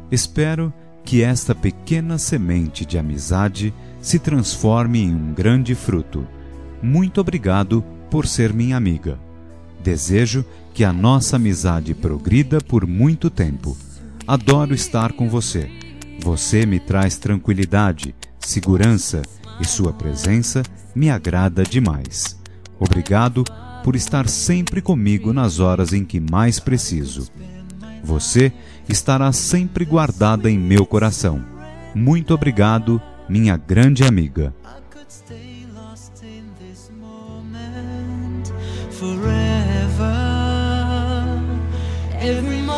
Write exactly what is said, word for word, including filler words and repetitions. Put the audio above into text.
Espero que esta pequena semente de amizade se transforme em um grande fruto. Muito obrigado por ser minha amiga. Desejo que a nossa amizade progrida por muito tempo. Adoro estar com você. Você me traz tranquilidade, segurança e sua presença me agrada demais. Obrigado por estar sempre comigo nas horas em que mais preciso. Você estará sempre guardada em meu coração. Muito obrigado, minha grande amiga. Forever, every